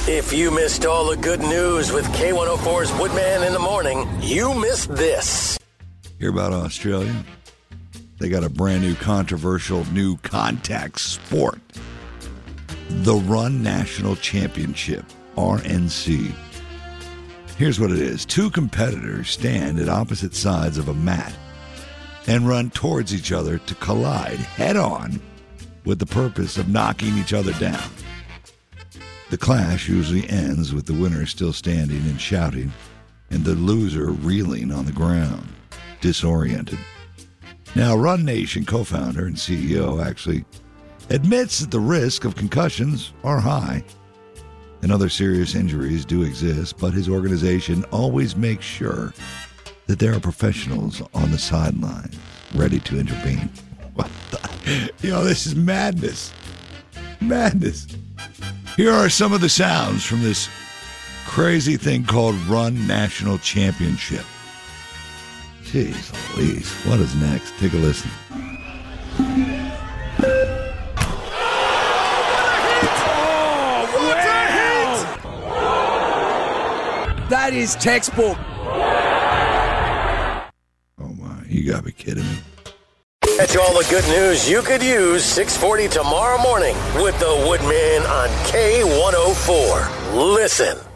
If you missed all the good news with K104's Woodman in the morning, you missed this. Hear about Australia? They got a brand new controversial new contact sport. The Run National Championship, RNC. Here's what it is. Two competitors stand at opposite sides of a mat and run towards each other to collide head-on with the purpose of knocking each other down. The clash usually ends with the winner still standing and shouting, and the loser reeling on the ground, disoriented. Now, Run Nation co-founder and CEO actually admits that the risk of concussions are high and other serious injuries do exist, but his organization always makes sure that there are professionals on the sideline ready to intervene. What the? This is madness. Madness. Here are some of the sounds from this crazy thing called Run National Championship. Jeez Louise, what is next? Take a listen. That is textbook. Oh my, you gotta be kidding me. Catch all the good news you could use 6:40 tomorrow morning with the Woodman on K104. Listen.